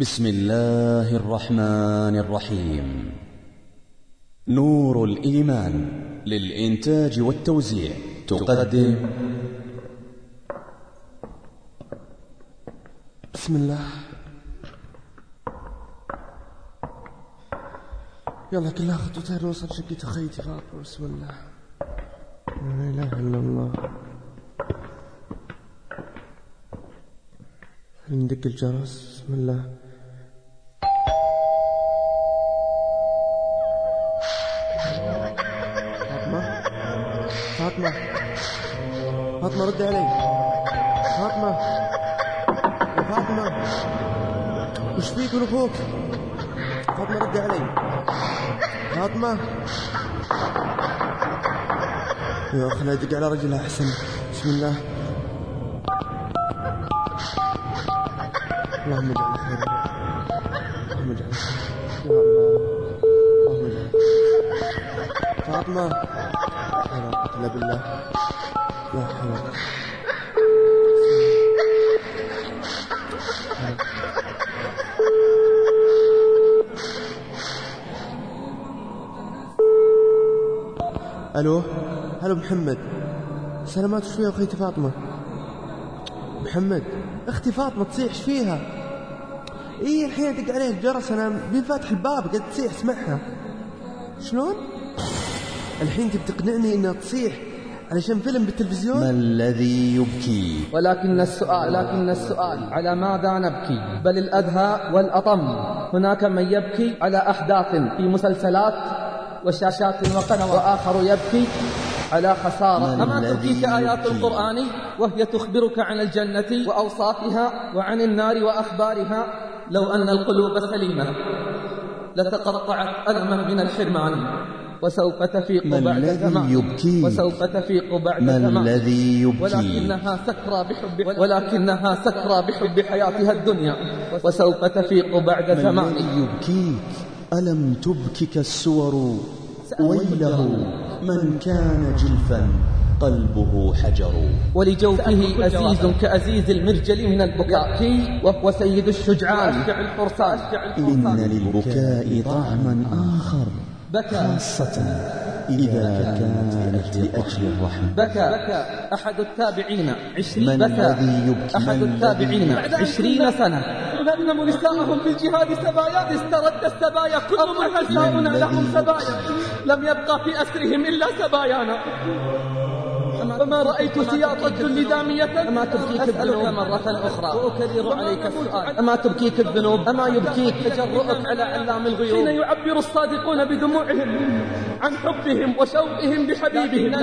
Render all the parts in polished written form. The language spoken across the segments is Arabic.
بسم الله الرحمن الرحيم. نور الإيمان للإنتاج والتوزيع تقدم بسم الله. يلا كلها خطوتين نوصل شقة خيتي فاطمة. بسم الله، لا إله إلا الله. ندق الجرس. بسم الله. فاطمة فاطمة رد علي. فاطمة يا فاطمة، وش فيك من أخوك؟ فاطمة رد علي. فاطمة يا أخي، لا أدق على رجلها أحسن. بسم الله. اللهم اجعل خير، اللهم اجعل خير يا الله، اللهم اجعل. فاطمة لا قوة إلا بالله، لا حول. الو هلو محمد، سلامات. شوية أخيتي فاطمة. محمد اختي فاطمة تصيح فيها. ايه الحين دق عليه الجرس، انا بفاتح الباب قد تصيح. اسمعها. شلون الحين تبي تقنعني انها تصيح علشان فيلم بالتلفزيون؟ ما الذي يبكي؟ ولكن السؤال على ماذا نبكي؟ بل الأدهى والأطم، هناك من يبكي على أحداث في مسلسلات وشاشات وقنوات، وآخر يبكي على خسارة. أما تبكيك آيات القرآن وهي تخبرك عن الجنة وأوصافها وعن النار وأخبارها؟ لو أن القلوب سليمة لتقطعت ألما من الحرمان، وسوف تفيق بعد زمان، وسوف تفيق بعد زمان. الذي يبكي؟ ولكنها سكرى بحب حياتها الدنيا، وسوف تفيق بعد زمان. الذي يبكيك؟ ألم تبكك السور؟ ويله من كان جلفا قلبه حجر. ولجوفه أزيز كأزيز المرجل من البكاء، وهو سيد الشجعان الفرسان. إن للبكاء طعما آخر، خاصة إذا كانت لأجل الرحمة. بكى أحد التابعين 20 سنة يغنم نساءهم في الجهاد سبايا، استرد السبايا كل من نساؤنا لهم سبايا، لم يبقى في أسرهم إلا سبايانا. فما رأيت سياط الذل دامية. أما تبكيك الذنوب مرة أخرى وأكرر عليك السؤال، أما تبكيك الذنوب؟ أما يبكيك تجرؤك على علام الغيوب حين يعبر الصادقون بدموعهم عن حبهم وشوقهم بحبيبهم؟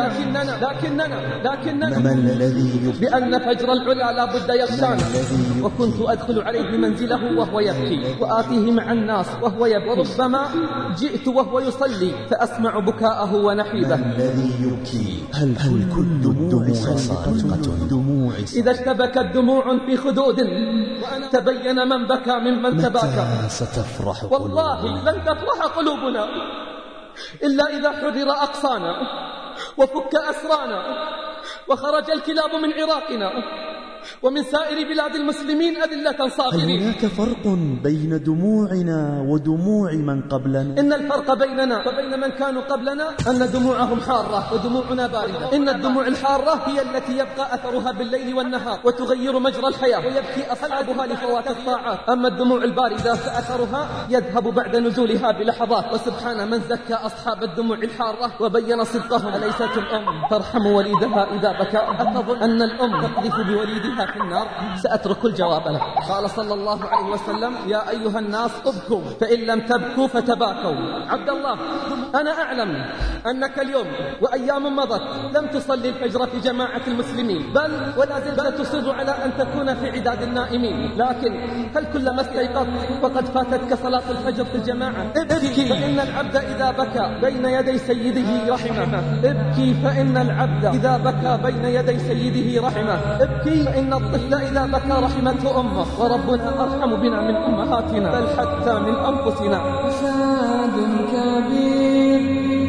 لكننا ما الذي يبكي؟ بأن فجر العلا لا بد يغشانا، وكنت أدخل عليه منزله وهو يبكي، وآتيه مع الناس وهو يبكي، وربما جئت وهو يصلي فأسمع بكاءه ونحيبه. ما الذي يبكي؟ هل كل الدموع صادقة؟ إذا اشتبكت دموع في خدود تبين من بكى ممن تباكى. متى ستفرح قلوبنا؟ والله لن تفرح قلوبنا إلا إذا حرر أقصانا وفك أسرانا وخرج الكلاب من عراقنا ومن سائر بلاد المسلمين أذلة صاغرين. هناك فرق بين دموعنا ودموع من قبلنا؟ إن الفرق بيننا وبين من كانوا قبلنا أن دموعهم حارة ودموعنا باردة. إن الدموع الحارة هي التي يبقى أثرها بالليل والنهار وتغير مجرى الحياة ويبكي أصحابها لفوات الطاعات. أما الدموع الباردة فأثرها يذهب بعد نزولها بلحظات. وسبحان من زكى أصحاب الدموع الحارة وبين صدقهم. أليست الأم ترحم وليدها إذا بكى؟ أتظن أن الأم تقذف بوليدها في النار؟ سأترك الجواب لك. قال صلى الله عليه وسلم: يا أيها الناس ابكوا فإن لم تبكوا فتباكوا. عبد الله، أنا أعلم أنك اليوم وأيام مضت لم تصلي الفجر في جماعة المسلمين، بل ولا زلت تصر على أن تكون في عداد النائمين. لكن هل كلما استيقظت وقد فاتتك صلاة الفجر في الجماعة؟ ابكي فإن العبد إذا بكى بين يدي سيده رحمه. ابكي فإن العبد إذا بكى بين يدي سيده رحمه. ابكي فإن الطفل إذا بكى رحمته أمه، وربنا أرحم بنا من أمهاتنا بل حتى من أنفسنا. فساد كبير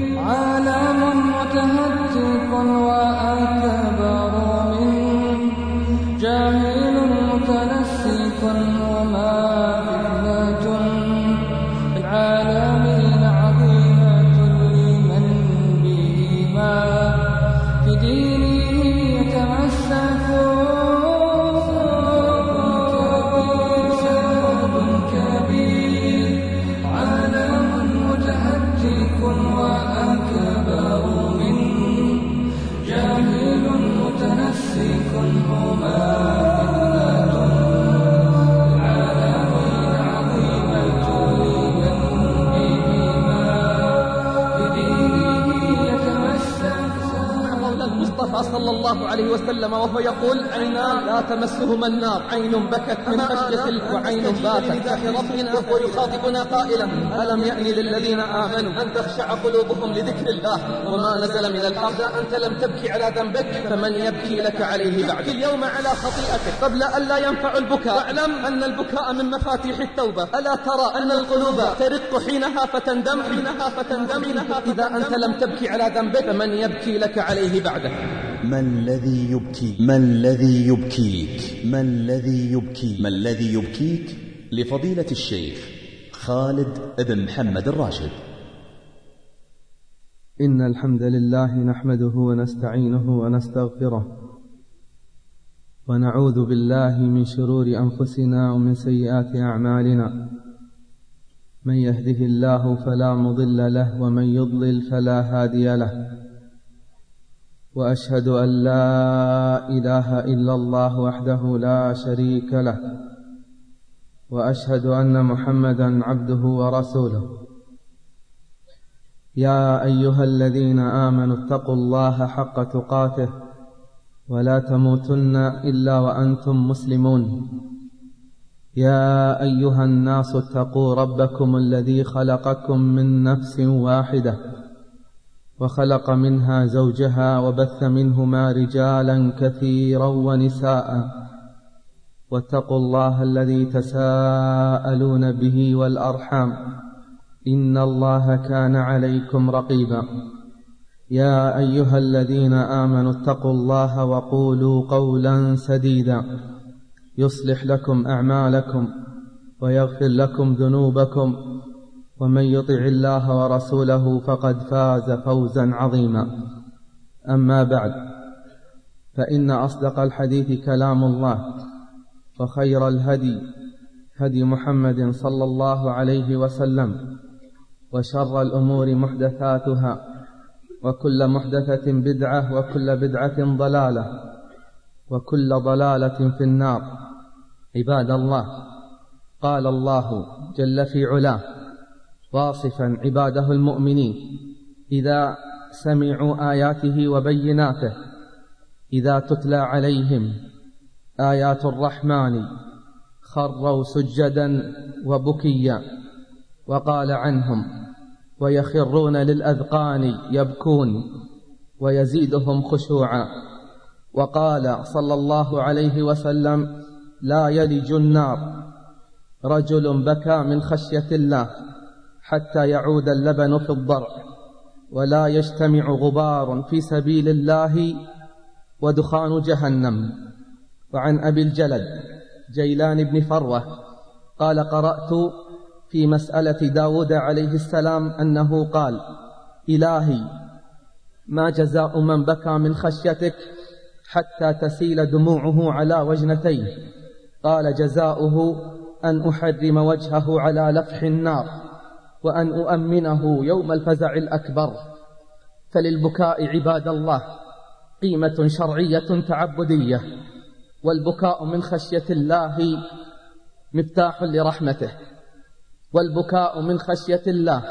عالم متهتك وأكبر من جاهل متنسك وما في عليه وسلم وهو يقول: عينان لا تمسهما النار، عين بكت من خشية وعين باتت. ربنا ويخاطبنا قائلا: ألم يأن للذين آمنوا أن تخشع قلوبهم لذكر الله وما نزل من الحق. أنت لم تبكي على ذنبك فمن يبكي لك عليه بعد. اليوم على خطيئتك قبل أن لا ينفع البكاء، واعلم أن البكاء من مفاتيح التوبة. ألا ترى أن القلوب ترق حينها فتندم إذا أنت لم تبكي على ذنبك فمن يبكي لك عليه بعده. ما الذي يبكيك؟ ما الذي يبكيك؟ ما الذي يبكيك؟ ما الذي يبكيك؟ لفضيلة الشيخ خالد بن محمد الراشد. إن الحمد لله نحمده ونستعينه ونستغفره، ونعوذ بالله من شرور أنفسنا ومن سيئات أعمالنا. من يهده الله فلا مضل له، ومن يضلل فلا هادي له. وأشهد أن لا إله إلا الله وحده لا شريك له، وأشهد أن محمدا عبده ورسوله. يا أيها الذين آمنوا اتقوا الله حق تقاته ولا تموتن إلا وأنتم مسلمون. يا أيها الناس اتقوا ربكم الذي خلقكم من نفس واحدة وخلق منها زوجها وبث منهما رجالا كثيرا ونساء، واتقوا الله الذي تساءلون به والأرحام، إن الله كان عليكم رقيبا. يا أيها الذين آمنوا اتقوا الله وقولوا قولا سديدا يصلح لكم أعمالكم ويغفر لكم ذنوبكم، ومن يطع الله ورسوله فقد فاز فوزا عظيما. أما بعد، فإن أصدق الحديث كلام الله، وخير الهدي هدي محمد صلى الله عليه وسلم، وشر الأمور محدثاتها، وكل محدثة بدعة، وكل بدعة ضلالة، وكل ضلالة في النار. عباد الله، قال الله جل في علاه واصفا عباده المؤمنين إذا سمعوا آياته وبيناته: إذا تتلى عليهم آيات الرحمن خروا سجدا وبكيا. وقال عنهم: ويخرون للأذقان يبكون ويزيدهم خشوعا. وقال صلى الله عليه وسلم: لا يلج النار رجل بكى من خشية الله حتى يعود اللبن في الضرع، ولا يجتمع غبار في سبيل الله ودخان جهنم. وعن أبي الجلد جيلان بن فروة قال: قرأت في مسألة داود عليه السلام أنه قال: إلهي، ما جزاء من بكى من خشيتك حتى تسيل دموعه على وجنتيه؟ قال: جزاؤه أن أحرم وجهه على لفح النار، وأن أؤمنه يوم الفزع الأكبر. فللبكاء عباد الله قيمة شرعية تعبدية، والبكاء من خشية الله مفتاح لرحمته، والبكاء من خشية الله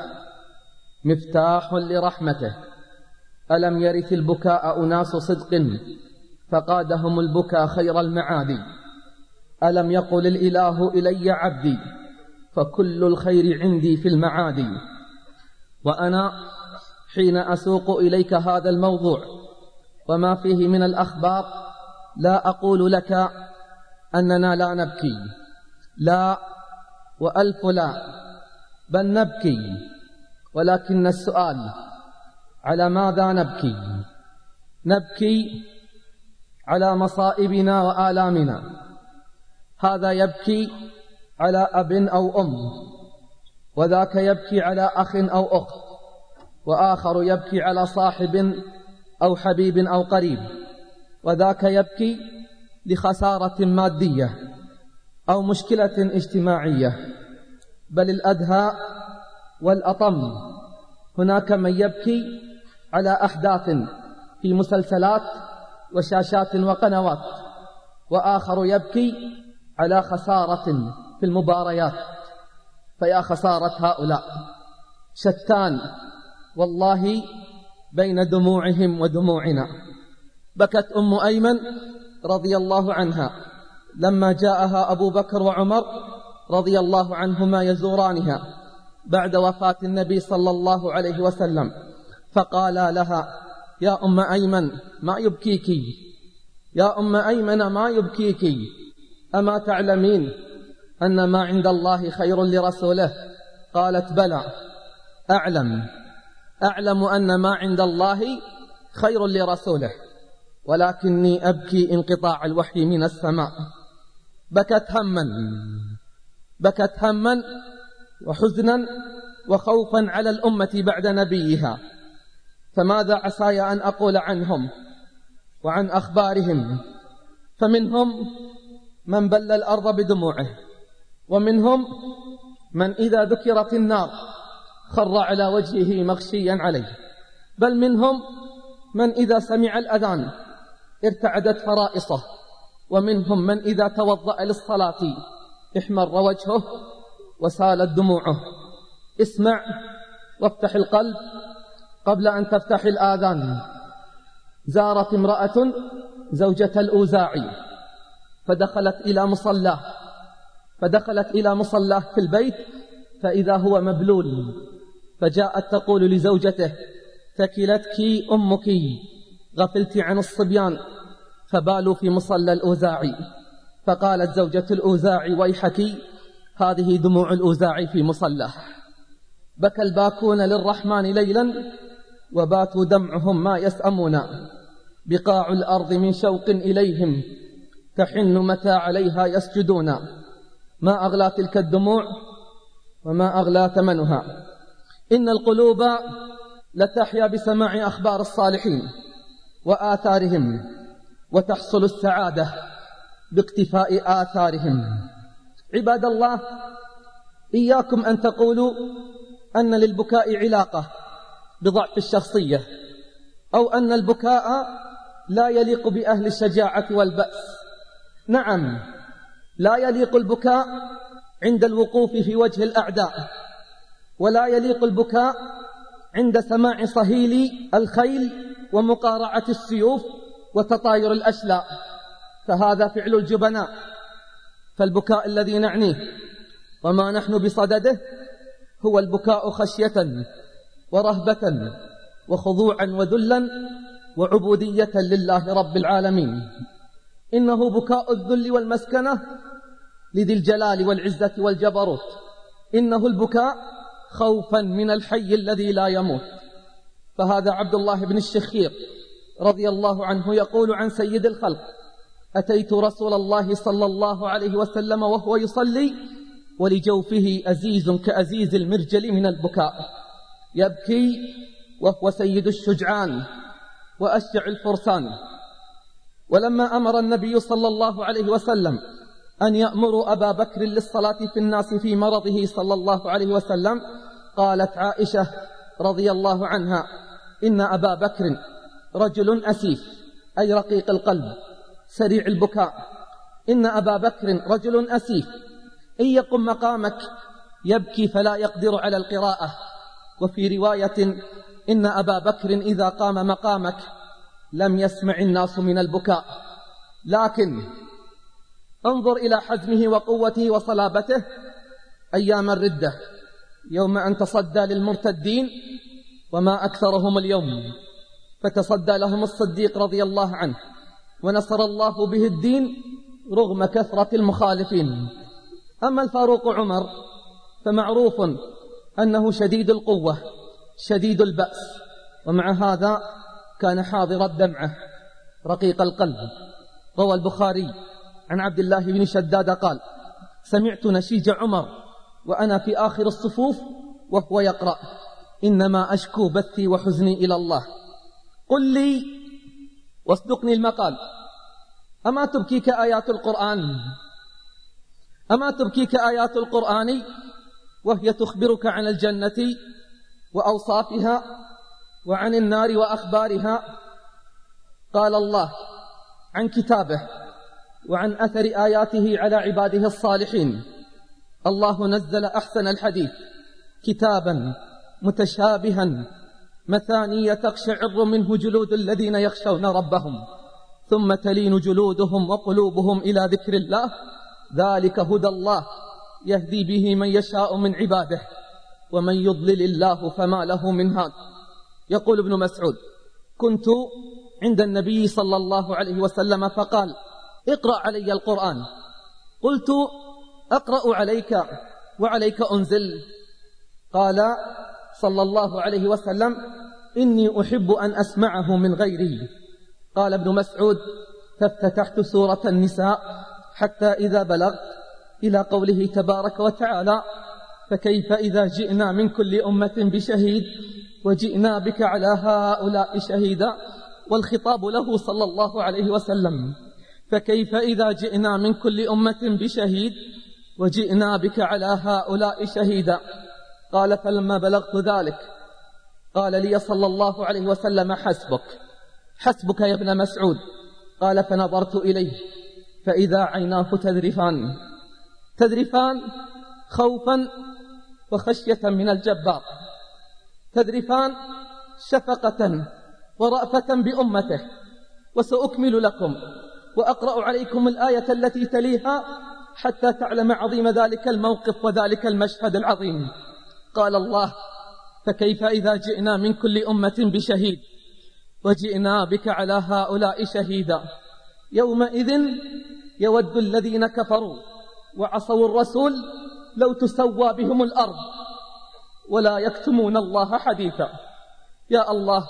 مفتاح لرحمته. ألم يرث البكاء أناس صدق فقادهم البكاء خير المعادي؟ ألم يقل الإله إلي عبدي فكل الخير عندي في المعادي؟ وأنا حين أسوق إليك هذا الموضوع وما فيه من الأخبار لا أقول لك أننا لا نبكي، لا وألف لا، بل نبكي، ولكن السؤال: على ماذا نبكي؟ نبكي على مصائبنا وآلامنا. هذا يبكي على أب أو أم، وذاك يبكي على أخ أو أخت، وآخر يبكي على صاحب أو حبيب أو قريب، وذاك يبكي لخسارة مادية أو مشكلة اجتماعية. بل الأدهى والأطم، هناك من يبكي على أحداث في مسلسلات وشاشات وقنوات، وآخر يبكي على خسارة في المباريات. فيا خسارة هؤلاء، شتان والله بين دموعهم ودموعنا، بكت أم أيمن رضي الله عنها لما جاءها أبو بكر وعمر رضي الله عنهما يزورانها بعد وفاة النبي صلى الله عليه وسلم، فقالا لها: يا أم أيمن ما يبكيك؟ يا أم أيمن ما يبكيك؟ أما تعلمين أن ما عند الله خير لرسوله؟ قالت: بلى أعلم أن ما عند الله خير لرسوله، ولكني أبكي انقطاع الوحي من السماء. بكت هما وحزنا وخوفا على الأمة بعد نبيها. فماذا عساي أن أقول عنهم وعن أخبارهم؟ فمنهم من بل الأرض بدموعه، ومنهم من إذا ذكرت النار خر على وجهه مغشيا عليه، بل منهم من إذا سمع الأذان ارتعدت فرائصه، ومنهم من إذا توضأ للصلاة احمر وجهه وسالت دموعه. اسمع وافتح القلب قبل أن تفتح الآذان. زارت امرأة زوجة الأوزاعي فدخلت إلى مصلاه في البيت فإذا هو مبلول، فجاءت تقول لزوجته: ثكلتك أمك، غفلت عن الصبيان فبالوا في مصلى الأوزاعي. فقالت زوجة الأوزاعي: ويحك، هذه دموع الأوزاعي في مصلاه. بكى الباكون للرحمن ليلا وباتوا دمعهم ما يسأمون، بقاع الأرض من شوق إليهم تحن متى عليها يسجدون. ما أغلى تلك الدموع وما أغلى ثمنها. إن القلوب لتحيا بسماع أخبار الصالحين وآثارهم، وتحصل السعادة باقتفاء آثارهم. عباد الله، إياكم أن تقولوا أن للبكاء علاقة بضعف الشخصية، أو أن البكاء لا يليق بأهل الشجاعة والبأس. نعم، لا يليق البكاء عند الوقوف في وجه الأعداء، ولا يليق البكاء عند سماع صهيل الخيل ومقارعة السيوف وتطاير الأشلاء، فهذا فعل الجبناء. فالبكاء الذي نعنيه وما نحن بصدده هو البكاء خشية ورهبة وخضوعا وذلا وعبودية لله رب العالمين. إنه بكاء الذل والمسكنة لذي الجلال والعزة والجبروت. إنه البكاء خوفا من الحي الذي لا يموت. فهذا عبد الله بن الشخير رضي الله عنه يقول عن سيد الخلق: أتيت رسول الله صلى الله عليه وسلم وهو يصلي ولجوفه أزيز كأزيز المرجل من البكاء، يبكي وهو سيد الشجعان وأشجع الفرسان. ولما أمر النبي صلى الله عليه وسلم أن يأمر أبا بكر للصلاة في الناس في مرضه صلى الله عليه وسلم، قالت عائشة رضي الله عنها: إن أبا بكر رجل أسيف، أي رقيق القلب سريع البكاء. إن أبا بكر رجل أسيف، إن يقم مقامك يبكي فلا يقدر على القراءة. وفي رواية: إن أبا بكر إذا قام مقامك لم يسمع الناس من البكاء. لكن انظر إلى حزمه وقوته وصلابته أيام الردة، يوم أن تصدى للمرتدين وما أكثرهم اليوم، فتصدى لهم الصديق رضي الله عنه ونصر الله به الدين رغم كثرة المخالفين. أما الفاروق عمر فمعروف أنه شديد القوة شديد البأس، ومع هذا كان حاضر الدمعة رقيق القلب. روى البخاري عن عبد الله بن شداد قال: سمعت نشيج عمر وأنا في آخر الصفوف وهو يقرأ: إنما أشكو بثي وحزني إلى الله. قل لي واصدقني المقال، أما تبكيك آيات القرآن؟ أما تبكيك آيات القرآن وهي تخبرك عن الجنة وأوصافها وعن النار وأخبارها؟ قال الله عن كتابه وعن أثر آياته على عباده الصالحين: الله نزل أحسن الحديث كتابا متشابها مثانية تقشعر منه جلود الذين يخشون ربهم ثم تلين جلودهم وقلوبهم إلى ذكر الله، ذلك هدى الله يهدي به من يشاء من عباده، ومن يضلل الله فما له من هاد. يقول ابن مسعود: كنت عند النبي صلى الله عليه وسلم فقال: اقرأ علي القرآن. قلت: أقرأ عليك وعليك أنزل؟ قال صلى الله عليه وسلم: إني أحب أن أسمعه من غيري. قال ابن مسعود: فافتتحت سورة النساء حتى إذا بلغت إلى قوله تبارك وتعالى: فكيف إذا جئنا من كل أمة بشهيد وجئنا بك على هؤلاء شهيدا، والخطاب له صلى الله عليه وسلم: فكيف إذا جئنا من كل أمة بشهيد وجئنا بك على هؤلاء شهيدا. قال: فلما بلغت ذلك قال لي صلى الله عليه وسلم: حسبك يا ابن مسعود. قال: فنظرت إليه فإذا عيناه تذرفان خوفا وخشية من الجبار، تذرفان شفقة ورأفة بأمته. وسأكمل لكم وأقرأ عليكم الآية التي تليها حتى تعلم عظيم ذلك الموقف وذلك المشهد العظيم. قال الله: فكيف إذا جئنا من كل أمة بشهيد وجئنا بك على هؤلاء شهيدا، يومئذ يود الذين كفروا وعصوا الرسول لو تسوى بهم الأرض ولا يكتمون الله حديثا. يا الله،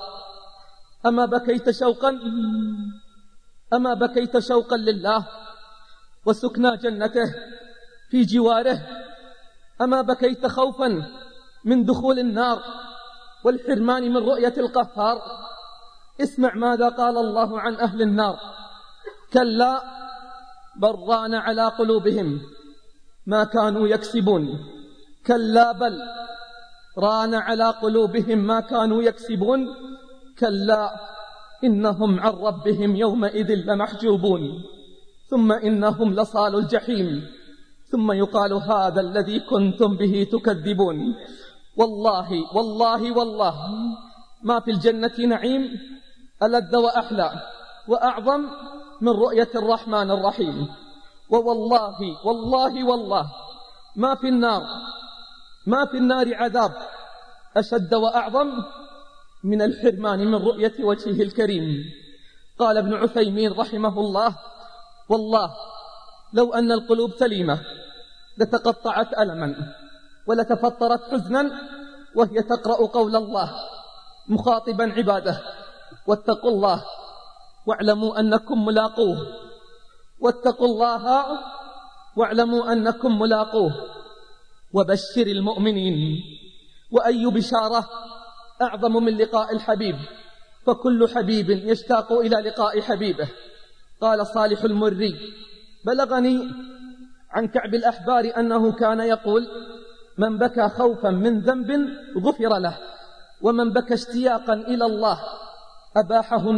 أما بكيت شوقا لله وسكنى جنته في جواره؟ أما بكيت خوفا من دخول النار والحرمان من رؤية القهار؟ اسمع ماذا قال الله عن أهل النار: كلا بل ران على قلوبهم ما كانوا يكسبون. كلا بل ران على قلوبهم ما كانوا يكسبون. كلا إنهم عن ربهم يومئذ لمحجوبون. ثم إنهم لصالوا الجحيم. ثم يقال: هذا الذي كنتم به تكذبون. والله والله والله ما في الجنة نعيم ألذ وأحلى وأعظم من رؤية الرحمن الرحيم. ووالله والله والله ما في النار عذاب أشد وأعظم من الحرمان من رؤية وجهه الكريم. قال ابن عثيمين رحمه الله: والله لو أن القلوب سليمة لتقطعت ألما ولتفطرت حزنا وهي تقرأ قول الله مخاطبا عباده: واتقوا الله واعلموا أنكم ملاقوه. واتقوا الله واعلموا أنكم ملاقوه وبشر المؤمنين. وأي بشارة أعظم من لقاء الحبيب، فكل حبيب يشتاق إلى لقاء حبيبه. قال صالح المري: بلغني عن كعب الأحبار أنه كان يقول: من بكى خوفا من ذنب غفر له، ومن بكى اشتياقا إلى الله أباحه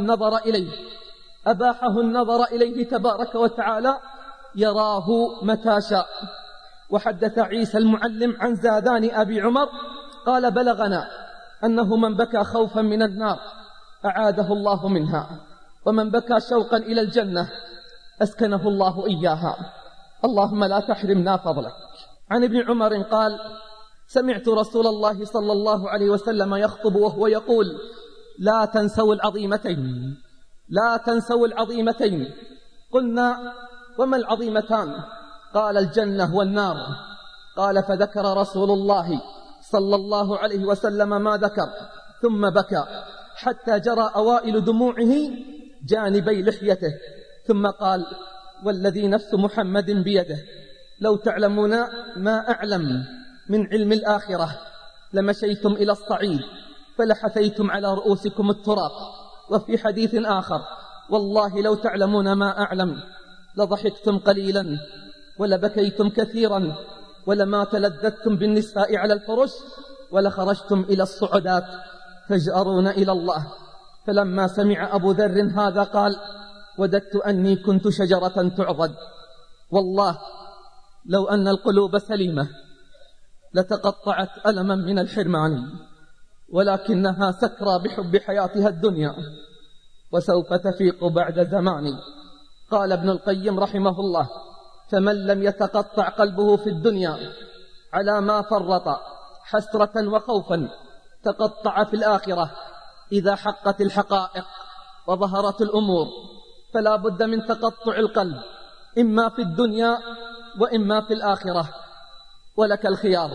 النظر إليه تبارك وتعالى يراه متى شاء. وحدث عيسى المعلم عن زادان أبي عمر قال: بلغنا أنه من بكى خوفا من النار أعاده الله منها، ومن بكى شوقا إلى الجنة أسكنه الله إياها. اللهم لا تحرمنا فضلك. عن ابن عمر قال: سمعت رسول الله صلى الله عليه وسلم يخطب وهو يقول: لا تنسوا العظيمتين. قلنا: وما العظيمتان؟ قال: الجنة والنار. قال: فذكر رسول الله صلى الله عليه وسلم ما ذكر، ثم بكى حتى جرى أوائل دموعه جانبي لحيته، ثم قال: والذي نفس محمد بيده لو تعلمون ما أعلم من علم الآخرة لمشيتم إلى الصعيد فلحثيتم على رؤوسكم التراب. وفي حديث آخر: والله لو تعلمون ما أعلم لضحكتم قليلا ولبكيتم كثيرا ولما تلذذتم بالنساء على الفرش ولخرجتم إلى الصعودات تجأرون إلى الله. فلما سمع أبو ذر هذا قال: وددت أني كنت شجرة تعضد. والله لو أن القلوب سليمة لتقطعت ألما من الحرمان، ولكنها سكرى بحب حياتها الدنيا وسوف تفيق بعد زمان. قال ابن القيم رحمه الله: فمن لم يتقطع قلبه في الدنيا على ما فرط حسرة وخوفا تقطع في الآخرة إذا حقت الحقائق وظهرت الأمور، فلا بد من تقطع القلب إما في الدنيا وإما في الآخرة، ولك الخيار.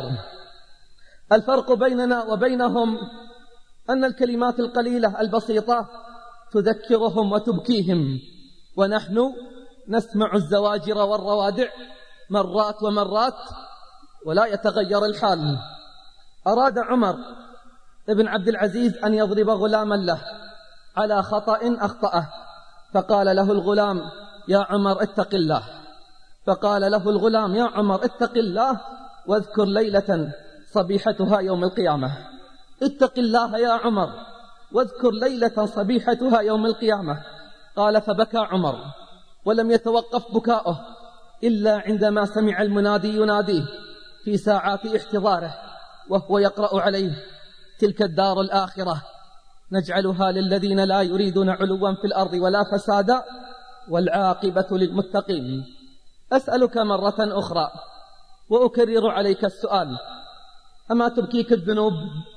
الفرق بيننا وبينهم أن الكلمات القليلة البسيطة تذكرهم وتبكيهم، ونحن نسمع الزواجر والروادع مرات ومرات ولا يتغير الحال. أراد عمر ابن عبد العزيز أن يضرب غلاما له على خطأ أخطأه، فقال له الغلام: يا عمر اتق الله. فقال له الغلام: يا عمر اتق الله واذكر ليلة صبيحتها يوم القيامة. اتق الله يا عمر واذكر ليلة صبيحتها يوم القيامة. قال: فبكى عمر ولم يتوقف بكاؤه إلا عندما سمع المنادي يناديه في ساعات احتضاره وهو يقرأ عليه: تلك الدار الآخرة نجعلها للذين لا يريدون علوا في الأرض ولا فسادا والعاقبة للمتقين. أسألك مرة أخرى وأكرر عليك السؤال: أما تبكيك الذنوب؟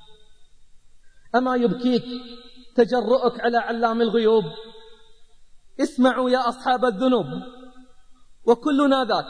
أما يبكيك تجرؤك على علام الغيوب؟ اسمعوا يا أصحاب الذنوب وكلنا ذاك.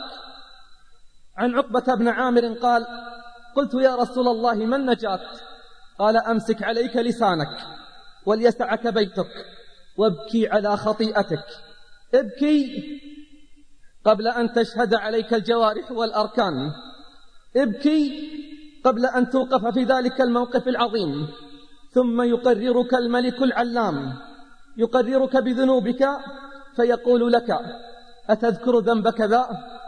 عن عقبة بن عامر قال: قلت يا رسول الله ما النجاة؟ قال: أمسك عليك لسانك وليسعك بيتك وابكي على خطيئتك. ابكي قبل أن تشهد عليك الجوارح والأركان، ابكي قبل أن توقف في ذلك الموقف العظيم. ثم يقررك الملك العلام، يقررك بذنوبك فيقول لك: أتذكر ذنب كذا؟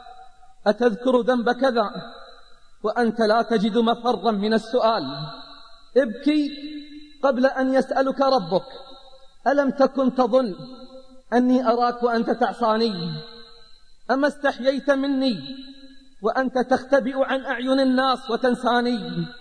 أتذكر ذنب كذا؟ وأنت لا تجد مفرا من السؤال. ابكي قبل أن يسألك ربك: ألم تكن تظن أني أراك وأنت تعصاني؟ أما استحييت مني وأنت تختبئ عن أعين الناس وتنساني؟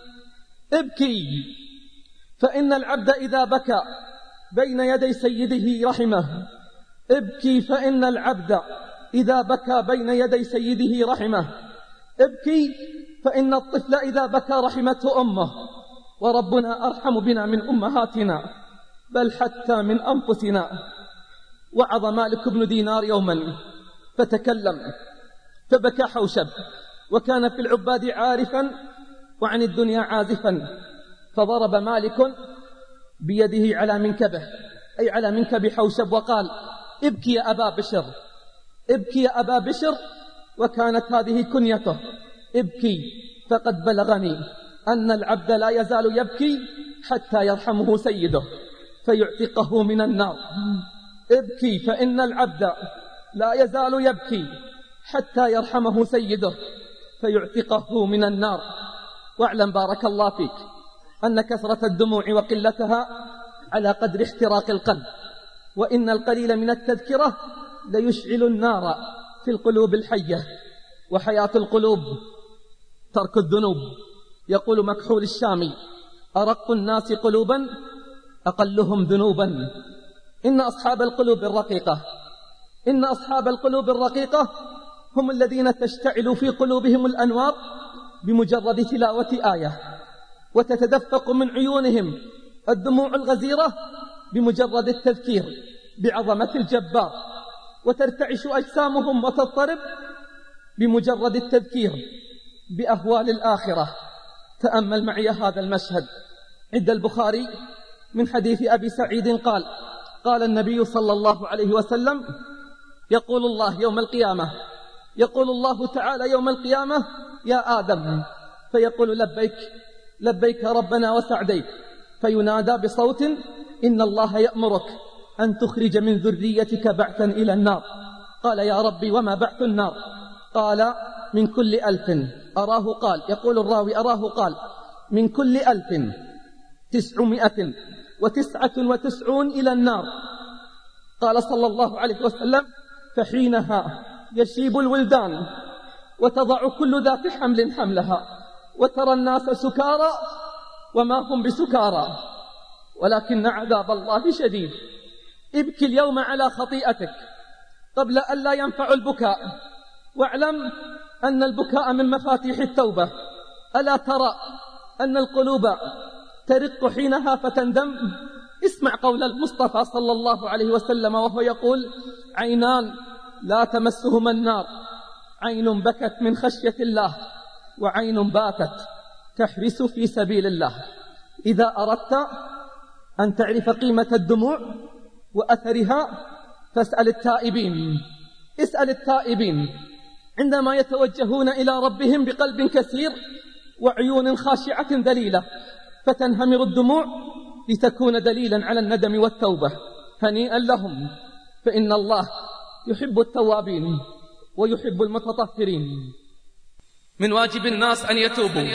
ابكي، فإن العبد إذا بكى بين يدي سيده رحمه. ابكي، فإن العبد إذا بكى بين يدي سيده رحمه. ابكي، فإن الطفل إذا بكى رحمته أمه، وربنا أرحم بنا من أمهاتنا بل حتى من أنفسنا. وعظ مالك بن دينار يوما فتكلم فبكى حوشب، وكان في العباد عارفا وعن الدنيا عازفا، فضرب مالك بيده على منكبه أي على منكب حوشب وقال: ابكي يا أبا بشر، ابكي يا أبا بشر. وكانت هذه كنيته: ابكي فقد بلغني أن العبد لا يزال يبكي حتى يرحمه سيده فيعتقه من النار. ابكي، فإن العبد لا يزال يبكي حتى يرحمه سيده فيعتقه من النار. واعلم بارك الله فيك أن كثرة الدموع وقلتها على قدر احتراق القلب، وإن القليل من التذكرة ليشعل النار في القلوب الحية. وحياة القلوب ترك الذنوب. يقول مكحول الشامي: أرق الناس قلوبا أقلهم ذنوبا. إن أصحاب القلوب الرقيقة هم الذين تشتعل في قلوبهم الأنوار بمجرد تلاوة آية، وتتدفق من عيونهم الدموع الغزيرة بمجرد التذكير بعظمة الجبار، وترتعش أجسامهم وتضطرب بمجرد التذكير بأهوال الآخرة. تأمل معي هذا المشهد عند البخاري من حديث أبي سعيد قال: قال النبي صلى الله عليه وسلم: يقول الله يوم القيامة، يقول الله تعالى يوم القيامة: يا آدم، فيقول: لبيك لبيك ربنا وسعديك. فينادى بصوت: إن الله يأمرك أن تخرج من ذريتك بعثا إلى النار. قال: يا ربي وما بعث النار؟ قال: من كل 1000. أراه قال، يقول الراوي: أراه قال: من كل 1999 إلى النار. قال صلى الله عليه وسلم: فحينها يشيب الولدان وتضع كل ذات حمل حملها، وترى الناس سكارى وما هم بسكارى ولكن عذاب الله شديد. ابكي اليوم على خطيئتك قبل أن لا ينفع البكاء، واعلم أن البكاء من مفاتيح التوبة. ألا ترى أن القلوب ترق حينها فتندم؟ اسمع قول المصطفى صلى الله عليه وسلم وهو يقول: عينان لا تمسهما النار، عين بكت من خشية الله، وعين باتت تحرس في سبيل الله. إذا أردت أن تعرف قيمة الدموع وأثرها فاسأل التائبين. اسأل التائبين عندما يتوجهون إلى ربهم بقلب كثير وعيون خاشعة ذليلة، فتنهمر الدموع لتكون دليلا على الندم والتوبة. هنيئا لهم، فإن الله يحب التوابين ويحب المتطهرين. من واجب الناس أن يتوبوا،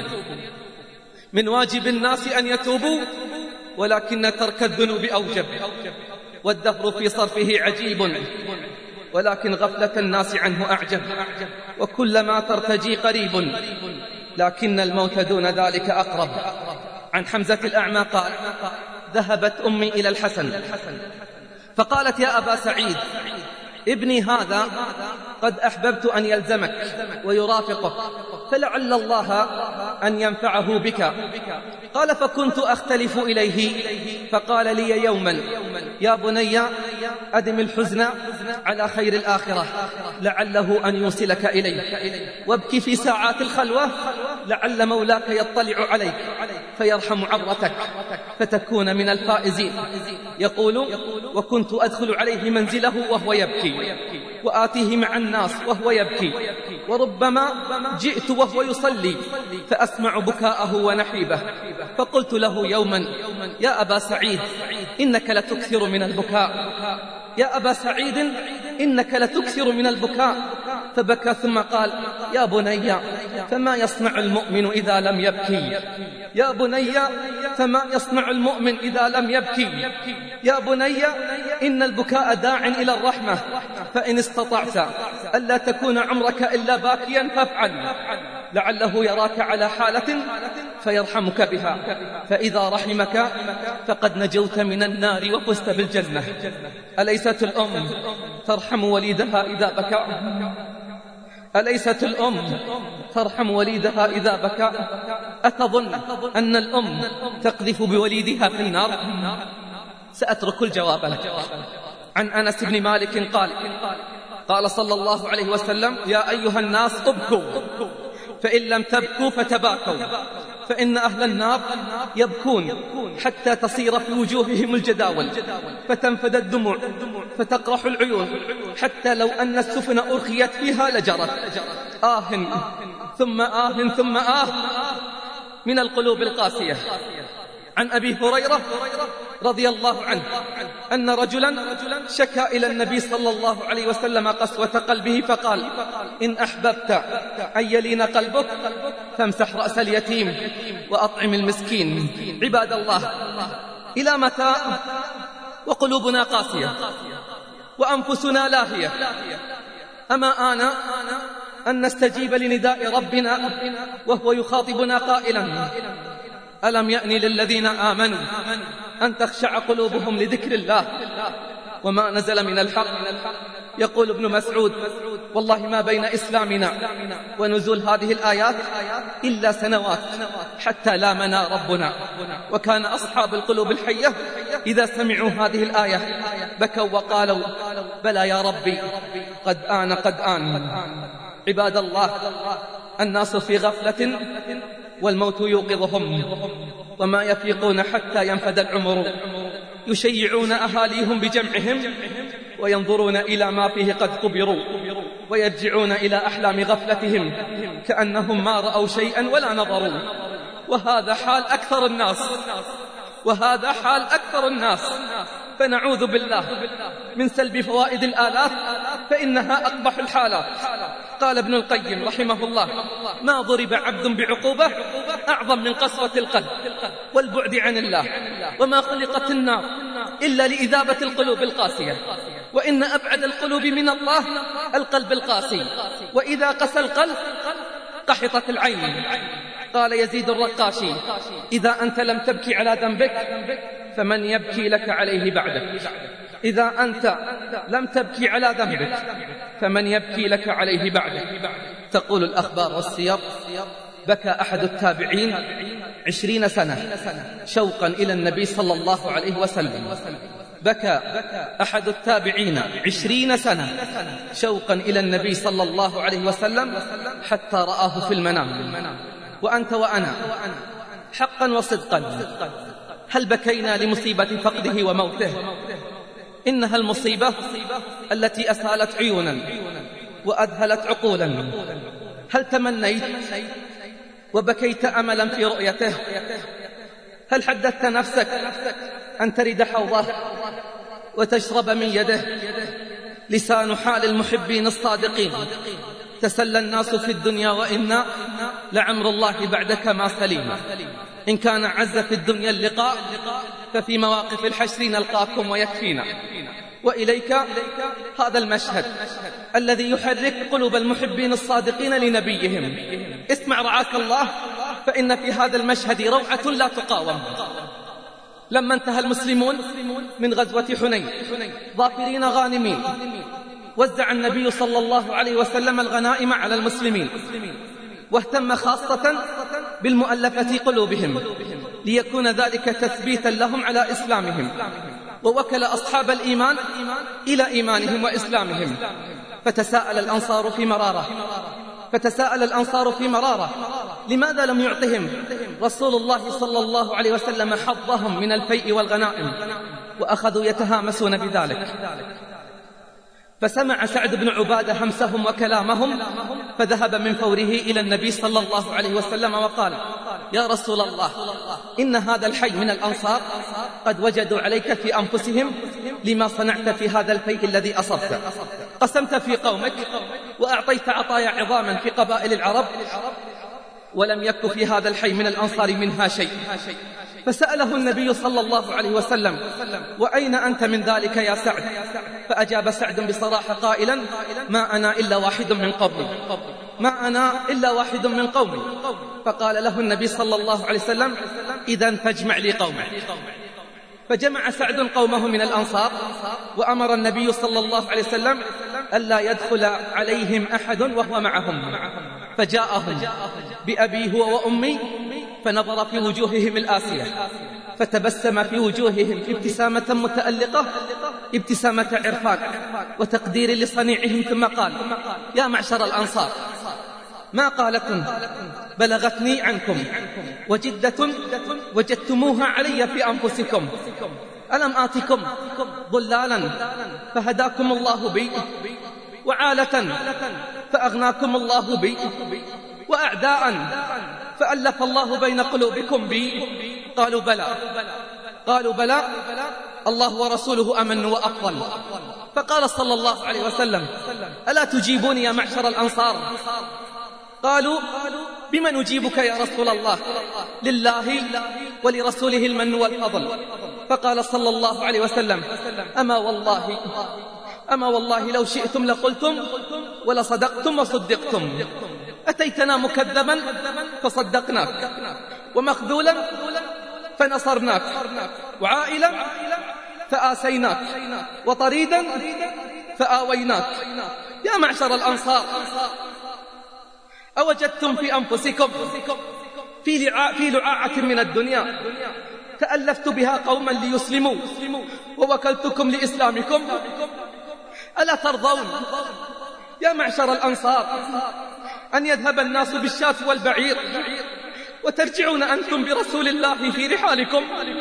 من واجب الناس أن يتوبوا، ولكن ترك الذنوب أوجب. والدهر في صرفه عجيب، ولكن غفلة الناس عنه أعجب. وكلما ترتجي قريب، لكن الموت دون ذلك أقرب. عن حمزة الأعمى قال: ذهبت أمي إلى الحسن فقالت: يا أبا سعيد، ابني هذا قد أحببت أن يلزمك ويرافقك، فلعل الله أن ينفعه بك. قال: فكنت أختلف إليه، فقال لي يوما: يا بني، أدم الحزن على خير الآخرة، لعله أن يوصلك إليه، وابكي في ساعات الخلوة، لعل مولاك يطلع عليك فيرحم عبرتك فتكون من الفائزين. يقول: وكنت أدخل عليه منزله وهو يبكي، وآتيه مع الناس وهو يبكي، وربما جئت وهو يصلي فأسمع بكاءه ونحيبه، فقلت له يوما: يا أبا سعيد، إنك لتكثر من البكاء، يا أبا سعيد إنك لتكثر من البكاء. فبكى ثم قال: يا بني، فما يصنع المؤمن إذا لم يبكي؟ يا بني، فما يصنع المؤمن إذا لم يبكي؟ يا بني، إن البكاء داع إلى الرحمة، فإن استطعت ألا تكون عمرك إلا باكيا فافعل، لعله يراك على حالة فيرحمك بها، فإذا رحمك فقد نجوت من النار وفزت بالجنة. أليست الأم ترحم وليدها إذا بكى؟ أليست الأم ترحم وليدها إذا بكى؟ أتظن أن الأم تقذف بوليدها في النار؟ سأترك الجواب لك. عن أنس بن مالك قال: قال صلى الله عليه وسلم: يا أيها الناس ابكوا، فإن لم تبكوا فتباكوا، فإن أهل النار يبكون حتى تصير في وجوههم الجداول، فتنفد الدموع، فتقرح العيون، حتى لو أن السفن أرخيت فيها لجرت. آه ثم آه ثم آه من القلوب القاسية. عن أبي هريرة رضي الله عنه أن رجلا شكى إلى النبي صلى الله عليه وسلم قسوة قلبه، فقال: إن أحببت أن يلين قلبك فامسح رأس اليتيم وأطعم المسكين. عباد الله، إلى متى وقلوبنا قاسية وأنفسنا لاهية؟ أما آن أن نستجيب لنداء ربنا وهو يخاطبنا قائلا: ألم يأن للذين آمنوا أن تخشع قلوبهم لذكر الله وما نزل من الحق؟ يقول ابن مسعود: والله ما بين إسلامنا ونزول هذه الآيات إلا سنوات حتى لامنا ربنا. وكان أصحاب القلوب الحية إذا سمعوا هذه الآية بكوا وقالوا: بلى يا ربي، قد آن قد آن. عباد الله، الناس في غفلة والموت يوقظهم، وما يفيقون حتى ينفد العمر. يشيعون أهاليهم بجمعهم وينظرون إلى ما فيه قد قبروا، ويرجعون إلى أحلام غفلتهم كأنهم ما رأوا شيئا ولا نظروا. وهذا حال أكثر الناس، وهذا حال أكثر الناس. فنعوذ بالله من سلب فوائد الآلات، فإنها أقبح الحالات. قال ابن القيم رحمه الله: ما ضرب عبد بعقوبة أعظم من قسوة القلب والبعد عن الله، وما خلقت النار إلا لإذابة القلوب القاسية، وإن أبعد القلوب من الله القلب القاسي، وإذا قسى القلب قحطت العين. قال يزيد الرقاشي: إذا أنت لم تبكي على ذنبك فمن يبكي لك عليه بعدك؟ إذا أنت لم تبكي على ذنبك فمن يبكي لك عليه بعدك. تقول الأخبار والسير: بكى أحد التابعين 20 سنة شوقا إلى النبي صلى الله عليه وسلم. بكى أحد التابعين 20 سنة شوقا إلى النبي صلى الله عليه وسلم حتى رآه في المنام. وأنت وأنا حقا وصدقا هل بكينا لمصيبة فقده وموته؟ إنها المصيبة التي أسالت عيونا وأذهلت عقولا. هل تمنيت وبكيت أملا في رؤيته؟ هل حدثت نفسك أن ترد حوضه وتشرب من يده؟ لسان حال المحبين الصادقين: تسلى الناس في الدنيا وإنا لعمر الله بعدك ما سليما. إن كان عز في الدنيا اللقاء ففي مواقف الحشر نلقاكم ويكفينا. وإليك هذا المشهد الذي يحرك قلوب المحبين الصادقين لنبيهم. اسمع رعاك الله، فإن في هذا المشهد روعة لا تقاوم. لما انتهى المسلمون من غزوة حنين ظافرين غانمين، وزع النبي صلى الله عليه وسلم الغنائم على المسلمين، واهتم خاصة بالمؤلفة قلوبهم ليكون ذلك تثبيتا لهم على إسلامهم، ووكل أصحاب الإيمان إلى إيمانهم وإسلامهم. فتساءل الأنصار في مرارة لماذا لم يعطهم رسول الله صلى الله عليه وسلم حظهم من الفيء والغنائم؟ وأخذوا يتهامسون بذلك. فسمع سعد بن عبادة همسهم وكلامهم، فذهب من فوره إلى النبي صلى الله عليه وسلم وقال: يا رسول الله، إن هذا الحي من الأنصار قد وجدوا عليك في أنفسهم لما صنعت في هذا الفيء الذي أصبت. قسمت في قومك وأعطيت عطايا عظاما في قبائل العرب، ولم يك في هذا الحي من الأنصار منها شيء. فسأله النبي صلى الله عليه وسلم: وأين أنت من ذلك يا سعد؟ فأجاب سعد بصراحة قائلا: ما أنا إلا واحد من قومي. فقال له النبي صلى الله عليه وسلم: إذن فاجمع لي قومك. فجمع سعد قومه من الأنصار، وأمر النبي صلى الله عليه وسلم ألا يدخل عليهم أحد وهو معهم. فجاءهم بأبي هو وأمي، فنظر في وجوههم الآسية، فتبسم في وجوههم ابتسامة متألقة، ابتسامة عرفان وتقدير لصنيعهم، ثم قال: يا معشر الأنصار، ما قالة بلغتني عنكم وجدة وجدتموها علي في أنفسكم. ألم آتكم ضلالا فهداكم الله بي، وعالة فأغناكم الله بي، وأعداء فألف الله بين قلوبكم بي؟ قالوا بلى الله ورسوله أمن وأفضل. فقال صلى الله عليه وسلم: ألا تجيبوني يا معشر الأنصار؟ قالوا: بما نجيبك يا رسول الله؟ لله ولرسوله المن والفضل. فقال صلى الله عليه وسلم: أما والله لو شئتم لقلتم ولصدقتم وصدقتم. أتيتنا مكذبا فصدقناك، ومخذولا فنصرناك، وعائلا فآسيناك، وطريدا فآويناك. يا معشر الأنصار، أوجدتم في أنفسكم في لعاعة من الدنيا تألفت بها قوما ليسلموا ووكلتكم لإسلامكم؟ ألا ترضون يا معشر الأنصار أن يذهب الناس بالشاة والبعير وترجعون أنتم برسول الله في رحالكم؟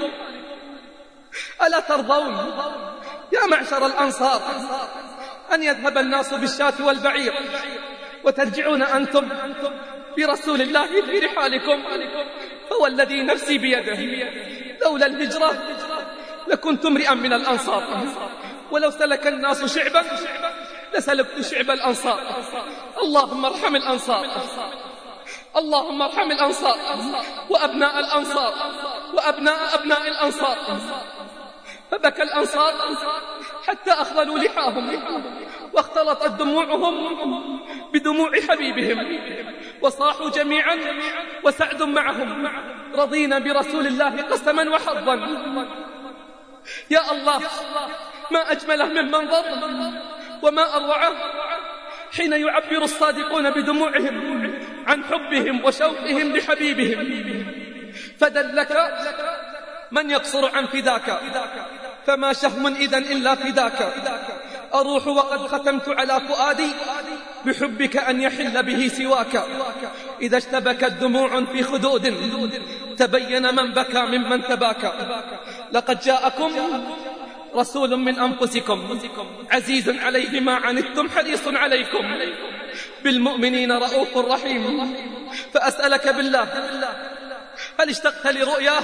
ألا ترضون يا معشر الأنصار أن يذهب الناس بالشاة والبعير وترجعون أنتم برسول الله في رحالكم؟ فوالذي نفسي بيده لولا الهجرة لكنت امرئا من الأنصار، ولو سلك الناس شعبا لسلكت شعب الأنصار. اللهم ارحم الأنصار، اللهم ارحم الأنصار وأبناء الأنصار وأبناء أبناء الأنصار. فبكى الأنصار حتى أخضلوا لحاهم، واختلطت دموعهم بدموع حبيبهم، وصاحوا جميعا وسعد معهم: رضينا برسول الله قسما وحظا. يا الله ما أجمله من منظر وما أروعه حين يعبر الصادقون بدموعهم عن حبهم وشوقهم لحبيبهم. فدلك من يقصر عن فداك، فما شهم إذن إلا فداك. أروح وقد ختمت على فؤادي بحبك أن يحل به سواك. إذا اشتبكت دموع في خدود تبين من بكى ممن تباكى. لقد جاءكم رسول من أنفسكم عزيز عليه ما عنتم حريص عليكم بالمؤمنين رؤوف رحيم. فأسألك بالله، هل اشتقت لرؤياه؟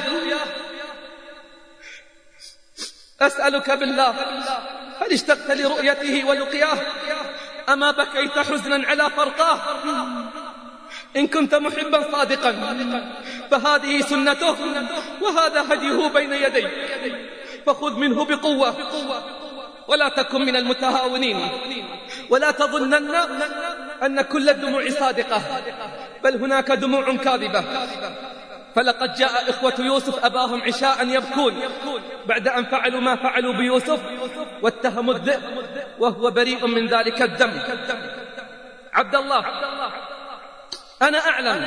أسألك بالله، هل اشتقت لرؤيته ولقياه؟ أما بكيت حزنا على فرقاه؟ إن كنت محبا صادقا فهذه سنته وهذا هديه بين يديك، فخذ منه بقوة ولا تكن من المتهاونين، ولا تظنن أن كل الدموع صادقة، بل هناك دموع كاذبة. فلقد جاء إخوة يوسف أباهم عشاء يبكون بعد أن فعلوا ما فعلوا بيوسف واتهموا الذئب وهو بريء من ذلك الدم. عبد الله، أنا أعلم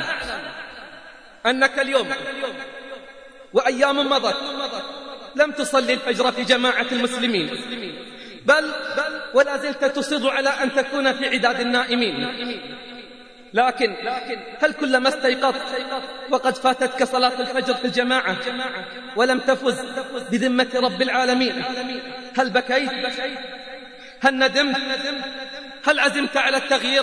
أنك اليوم وأيام مضت لم تصلي الفجر في جماعة المسلمين، بل ولا زلت تصر على أن تكون في عداد النائمين. لكن هل كلما استيقظت وقد فاتتك صلاة الفجر في الجماعة ولم تفز بذمة رب العالمين، هل بكيت؟ هل ندمت؟ هل عزمت على التغيير؟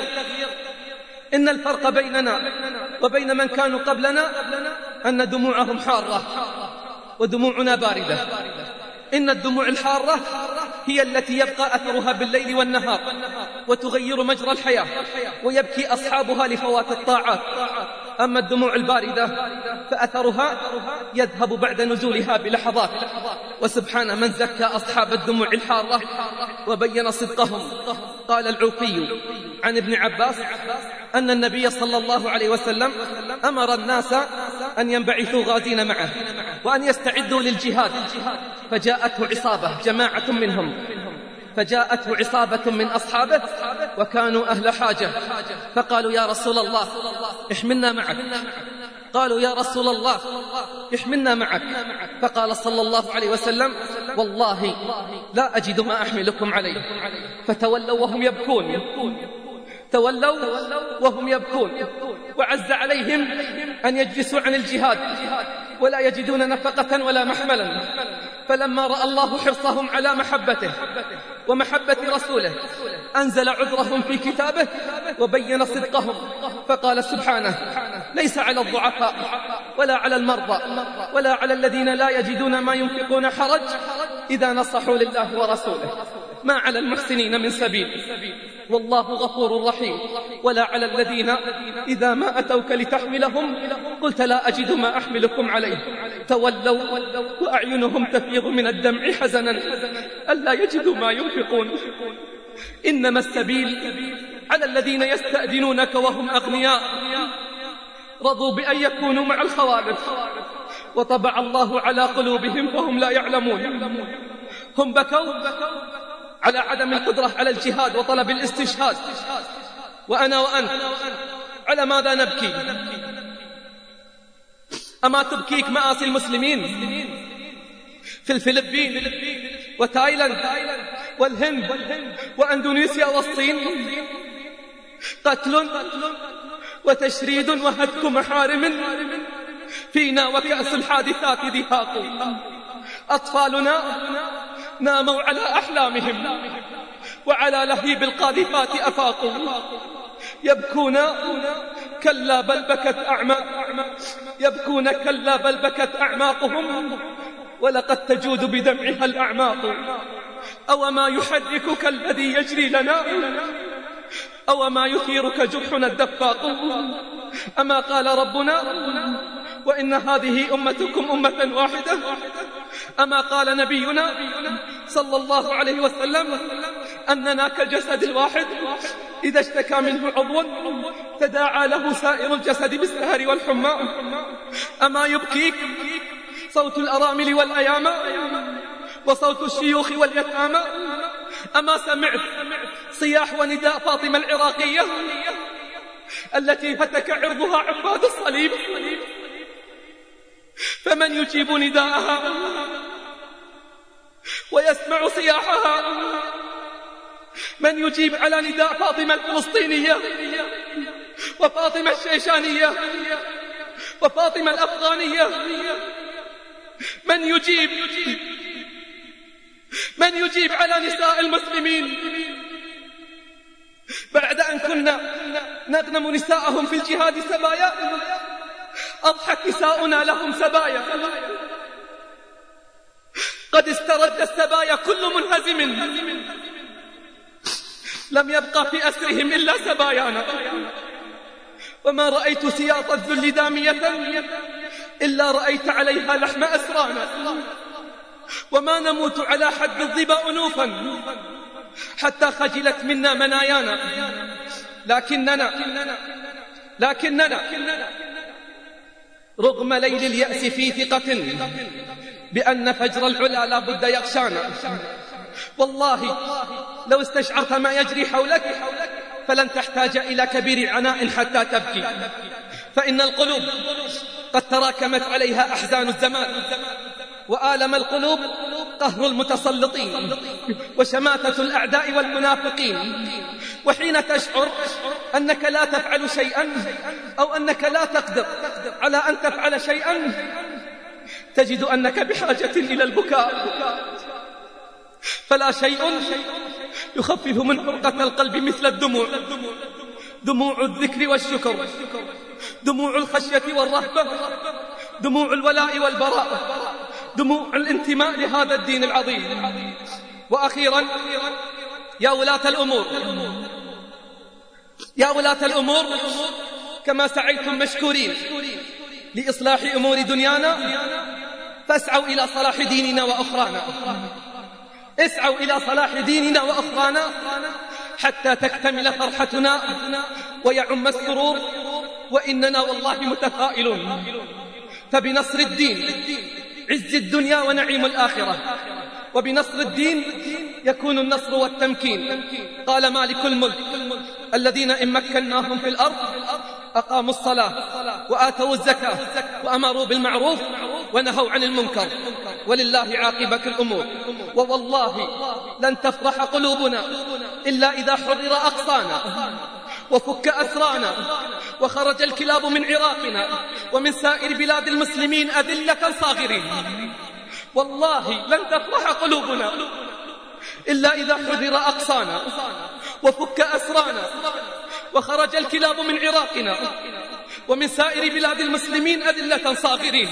إن الفرق بيننا وبين من كانوا قبلنا أن دموعهم حارة ودموعنا باردة. إن الدموع الحارة هي التي يبقى أثرها بالليل والنهار وتغير مجرى الحياة ويبكي أصحابها لفوات الطاعات. أما الدموع الباردة فأثرها يذهب بعد نزولها بلحظات. وسبحان من زكى أصحاب الدموع الحارة وبين صدقهم. قال العوفي عن ابن عباس أن النبي صلى الله عليه وسلم أمر الناس أن ينبعثوا غازين معه وأن يستعدوا للجهاد، فجاءته عصابة جماعة منهم، فجاءته عصابة من أصحابه وكانوا أهل حاجة، فقالوا يا رسول الله احملنا معك. قالوا يا رسول الله احملنا معك. فقال صلى الله عليه وسلم والله لا أجد ما أحملكم عليه. فتولوا وهم يبكون، تولوا وهم يبكون، وعز عليهم أن يجلسوا عن الجهاد ولا يجدون نفقة ولا محملا. فلما رأى الله حرصهم على محبته ومحبة رسوله أنزل عذرهم في كتابه وبين صدقهم، فقال سبحانه ليس على الضعفاء ولا على المرضى ولا على الذين لا يجدون ما ينفقون حرج إذا نصحوا لله ورسوله، ما على المحسنين من سبيل والله غفور رحيم. ولا على الذين إذا ما أتوك لتحملهم قلت لا أجد ما أحملكم عليه تولوا وأعينهم تفيض من الدمع حزنا ألا يجدوا ما ينفقون. إنما السبيل على الذين يستأذنونك وهم أغنياء رضوا بأن يكونوا مع الخوالف وطبع الله على قلوبهم فهم لا يعلمون. هم بكوا على عدم القدرة على الجهاد وطلب الاستشهاد، وأنا وأنت على ماذا نبكي؟ أما تبكيك مآسي المسلمين في الفلبين وتايلاند والهند وأندونيسيا والصين؟ قتل وتشريد وهتك محارم فينا وكأس الحادثات دهاق. أطفالنا ناموا على أحلامهم وعلى لهيب القاذفات أفاقوا، يبكون كلا بل بكت أعماقهم ولقد تجود بدمعها الأعماق. أو ما يحركك الذي يجري لنا أو ما يثيرك جرحنا الدفاق. أما قال ربنا وإن هذه أمتكم أمة واحدة. أما قال نبينا صلى الله عليه وسلم أننا كالجسد الواحد إذا اشتكى منه عضو تداعى له سائر الجسد بالسهر والحمى. أما يبكيك صوت الأرامل والأيام وصوت الشيوخ واليتامى. أما سمعت صياح ونداء فاطمة العراقية التي هتك عرضها عباد الصليب؟ فمن يجيب نداءها ويسمع صياحها؟ من يجيب على نداء فاطمة الفلسطينية وفاطمة الشيشانية وفاطمة الأفغانية؟ من يجيب على نساء المسلمين بعد أن كنا نغنم نساءهم في الجهاد سبايا؟ أضحت نساؤنا لهم سبايا. قد استرد السبايا كل منهزم، لم يبقى في أسرهم إلا سبايانا. وما رأيت سياط الذل دامية إلا رأيت عليها لحم أسرانا. وما نموت على حد الظبا أنوفا حتى خجلت منا منايانا. لكننا رغم ليل اليأس في ثقة بأن فجر العلا لا بد يغشانا. والله لو استشعرت ما يجري حولك فلن تحتاج إلى كبير عناء حتى تبكي، فإن القلوب قد تراكمت عليها أحزان الزمان، وآلم القلوب قهر المتسلطين وشماتة الأعداء والمنافقين. وحين تشعر أنك لا تفعل شيئا أو أنك لا تقدر على أن تفعل شيئا تجد أنك بحاجة إلى البكاء. فلا شيء يخفف من حرقة القلب مثل الدموع، دموع الذكر والشكر، دموع الخشية والرهبة، دموع الولاء والبراء، دموع الانتماء لهذا الدين العظيم. وأخيرا يا ولاة الأمور كما سعيتم مشكورين لإصلاح أمور دنيانا فاسعوا إلى صلاح ديننا وأخرانا. اسعوا إلى صلاح ديننا وأخرانا حتى تكتمل فرحتنا ويعم السرور. وإننا والله متفائلون، فبنصر الدين عز الدنيا ونعيم الآخرة، وبنصر الدين يكون النصر والتمكين. قال مالك الملك: الذين إن مكناهم في الأرض أقاموا الصلاة وآتوا الزكاة وأمروا بالمعروف ونهوا عن المنكر ولله عاقبة الأمور. ووالله لن تفرح قلوبنا إلا إذا حرر أقصانا وفك أسرانا وخرج الكلاب من عراقنا ومن سائر بلاد المسلمين أذلة صاغرين. والله لن تفرح قلوبنا إلا إذا حرر أقصانا وفك أسرانا وخرج الكلاب من عراقنا ومن سائر بلاد المسلمين أذلة صاغرين.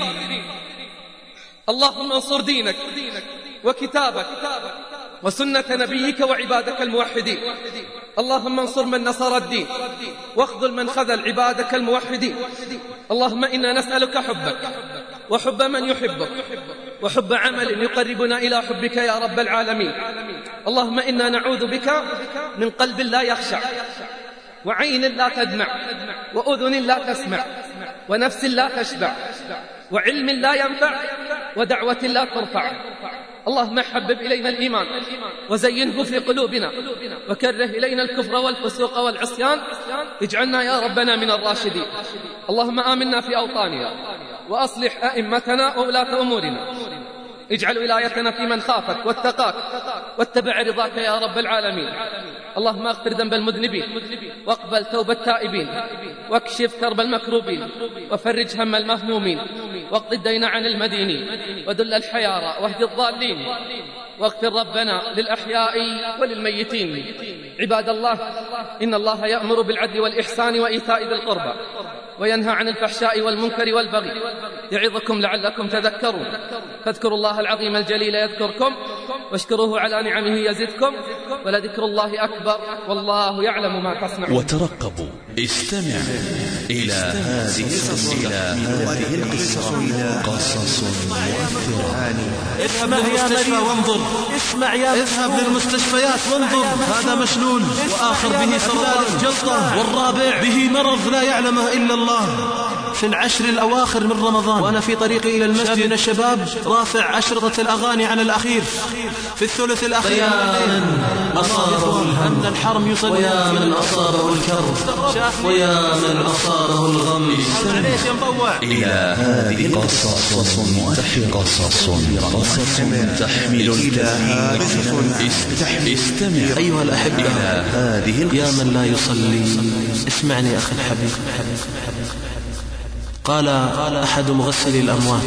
اللهم انصر دينك وكتابك وسنة نبيك وعبادك الموحدين. اللهم انصر من نصر الدين واخذل من خذل عبادك الموحدين. اللهم إنا نسألك حبك وحب من يحبك وحب عمل يقربنا إلى حبك يا رب العالمين. اللهم إنا نعوذ بك من قلب لا يخشع وعين لا تدمع وأذن لا تسمع ونفس لا تشبع وعلم لا ينفع ودعوة لا ترفع. اللهم حبب إلينا الإيمان وزينه في قلوبنا وكره إلينا الكفر والفسوق والعصيان اجعلنا يا ربنا من الراشدين. اللهم آمنا في أوطاننا وأصلح أئمتنا وولاة أمورنا. اجعل ولايتنا في من خافك واتقاك واتبع رضاك يا رب العالمين. اللهم اغفر ذنب المذنبين واقبل توبة التائبين واكشف كرب المكروبين وفرج هم المهمومين واقض الدين عن المدينين ودل الحيارى واهد الضالين واغفر ربنا للأحياء وللميتين. عباد الله، إن الله يأمر بالعدل والإحسان وإيتاء ذي القربى وينهى عن الفحشاء والمنكر والبغي يعظكم لعلكم تذكرون. فاذكروا الله العظيم الجليل يذكركم واشكروه على نعمه يزدكم ولذكر الله أكبر والله يعلم ما تصنعون. وترقبوا، استمع إلى هذه القصة قصص مؤثرة. اسمع يا مريض وانظر، اسمع يا اذهب للمستشفيات وانظر، هذا مشلول وآخر به سرطان الجلطة والرابع به مرض لا يعلمه إلا الله. في العشر الأواخر من رمضان وأنا في طريقي إلى المسجد من الشباب رافع أشرطة الأغاني على الأخير في الثلث الأخير. ويا من أصابه الهم الحرم يصلي، ويا من أصابه الكرب، ويا من أصابه الغم. إلى هذه قصص تحمل استمع أيها الأحبة إلى هذه يا من لا يصلي، اسمعني أخي الحبيب. قال أحد مغسلي الأموات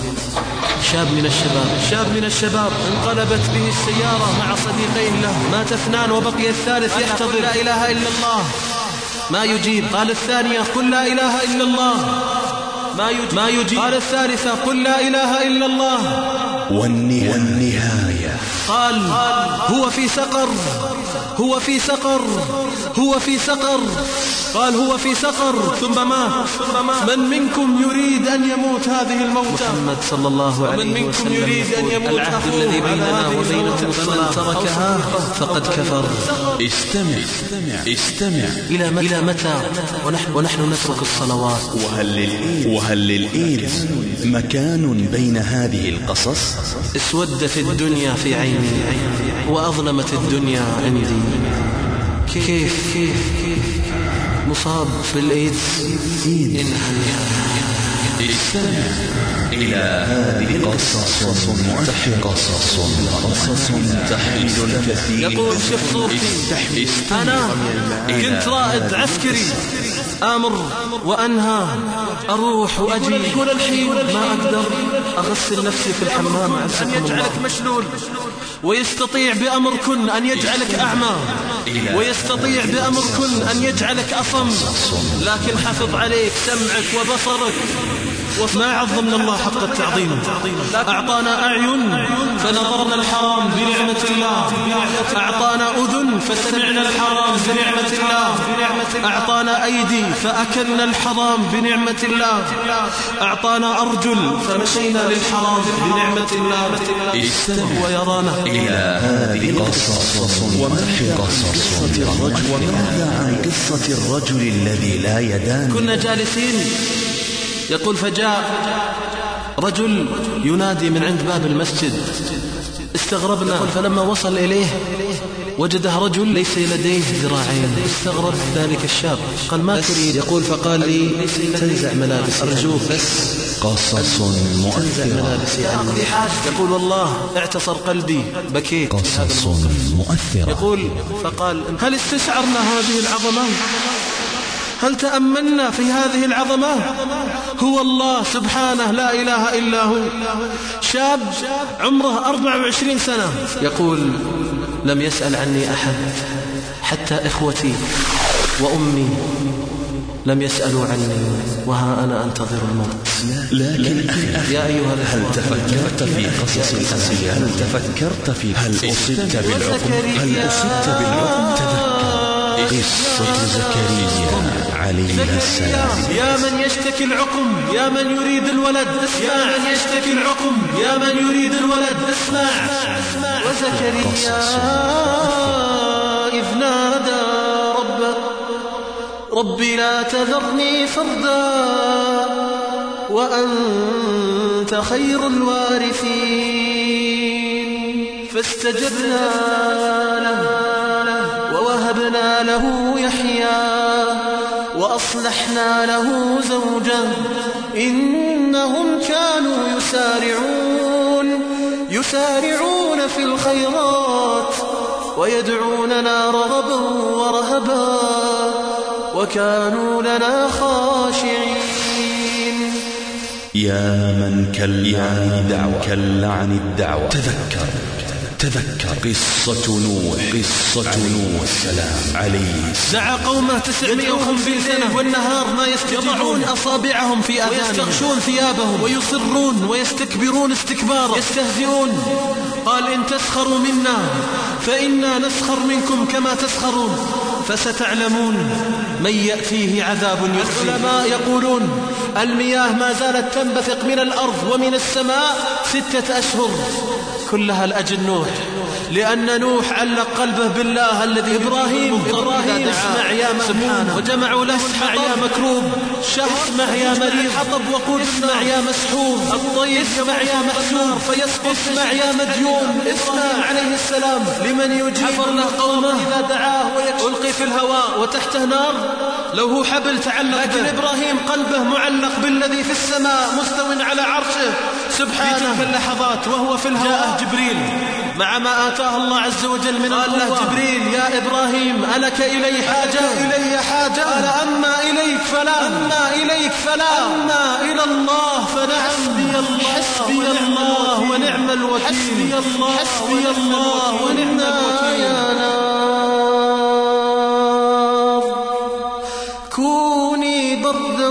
شاب من الشباب انقلبت به السيارة مع صديقين له، مات اثنان وبقي الثالث يحتضر لا إله إلا الله ما يجيب. قال الثانية قل لا إله إلا الله ما يجيب. قال الثالثة قل لا إله إلا الله. والنهاية قال هو في سقر قال هو في سقر ثم مات. من منكم يريد أن يموت هذه الموتى؟ محمد صلى الله عليه وسلم يريد أن يموت العهد الذي بيننا وبينه فمن تركها فقد كفر. استمع إلى متى ونحن نترك الصلوات؟ وهل للإيد مكان بين هذه القصص؟ اسودت الدنيا في عيني وأظلمت الدنيا عندي. كيف مصاب بالإيدز استمع إلى هذه قصص تحمل الكثير. يقول شيخ صوفي أنا كنت رائد عسكري آمر وأنهى أروح وأجي، يقول الحين ما أقدر أغسل نفسي في الحمام أن يجعلك مشلول، ويستطيع بأمركن أن يجعلك أعمى، ويستطيع بأمركن أن يجعلك أصم، لكن حفظ عليك سمعك وبصرك. وما عظمنا الله حق التعظيم. أعطانا أعين فنظرنا الحرام بنعمة الله، أعطانا أذن فسمعنا الحرام بنعمة الله، أعطانا أيدي فأكلنا الحرام بنعمة الله، أعطانا أرجل فمشينا للحرام بنعمة الله. وهو يرانا. إلى هذه قصص وماذا عن قصة الرجل الذي لا يدان؟ كنا جالسين يقول فجاء رجل ينادي من عند باب المسجد، استغربنا فلما وصل إليه وجده رجل ليس لديه ذراعين، استغرب ذلك الشاب قال ما تريد؟ يقول فقال لي تنزع ملابسي أرجوك بس قصص مؤثرة. يقول والله اعتصر قلبي بكيت. قصص مؤثرة. يقول فقال هل استشعرنا هذه العظمة؟ هل تأملنا في هذه العظمة؟ هو الله سبحانه لا إله إلا هو. شاب عمره 24 سنة يقول لم يسأل عني أحد، حتى إخوتي وأمي لم يسألوا عني، وها أنا أنتظر الموت. لكن أخي يا أيها هل تفكرت في قصص الأنبياء؟ هل أصبت بالعقم؟ قصة زكريا عليه السلام. يا من يشتكي العقم، يا من يريد الولد اسمع، يا من يشتكي العقم، يا من يريد الولد اسمع. وزكريا إذ نادى ربه ربي لا تذرني فردا وأنت خير الوارثين، فاستجبنا له ووهبنا له يحيى وأصلحنا له زوجه إنهم كانوا يسارعون في الخيرات ويدعوننا رغبا ورهبا وكانوا لنا خاشعين. يا من كل عن الدعوة تذكر قصة نوح السلام عليه. دعا قومه 950 سنة والنهار ما يضعون أصابعهم في آذانهم ويستغشون ثيابهم ويصرون ويستكبرون استكبارا يستهزئون. قال إن تسخروا منا فإنا نسخر منكم كما تسخرون فستعلمون من يأتيه عذاب يخزي. العلماء يقولون المياه ما زالت تنبثق من الأرض ومن السماء 6 أشهر، كلها لأجل نوح، لأن نوح علق قلبه بالله الذي إبراهيم اسمع يا سبحانه، وجمعوا له اسمع يا مكروب، اسمع يا مريض، حطب وقود اسمع يا مسحور، الطيب اسمع يا محسور، فيسقط اسمع يا مديون. اسمع عليه السلام لمن يجيب حفر له قومه إذا دعاه ويلقي في الهواء وتحته نار لو هو حبل تعلق، لكن إبراهيم قلبه معلق بالذي في السماء مستو على عرشه سبحانه. في تلك اللحظات وهو في الهواء جاءه جبريل مع ما آتاه الله عز وجل من قال له جبريل يا إبراهيم ألك إلي حاجة؟ قال أما إليك فلا أما إلى الله فنعم. حسبي الله ونعم الوكيل. حسبي الله ونعم الوكيل. يا نار كوني بردا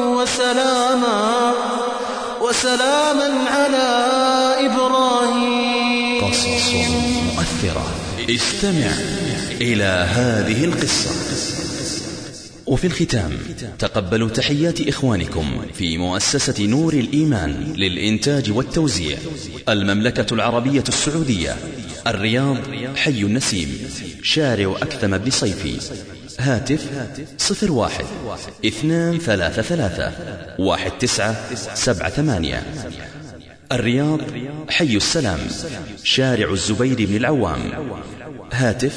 وسلاما على إبراهيم. قصص مؤثرة. استمع إلى هذه القصة. وفي الختام تقبلوا تحيات إخوانكم في مؤسسة نور الإيمان للإنتاج والتوزيع، المملكة العربية السعودية، الرياض، حي النسيم، شارع أكثم بن صيفي. هاتف 01-233-1978. الرياض، حي السلام، شارع الزبير بن العوام. هاتف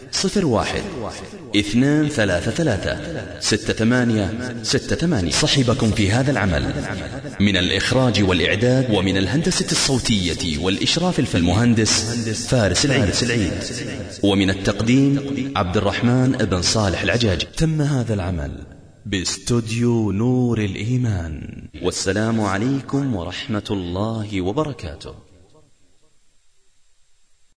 01-233-6868. صحبكم في هذا العمل من الإخراج والإعداد ومن الهندسة الصوتية والإشراف المهندس فارس العيد، ومن التقديم عبد الرحمن بن صالح العجاج. تم هذا العمل باستوديو نور الإيمان. والسلام عليكم ورحمة الله وبركاته.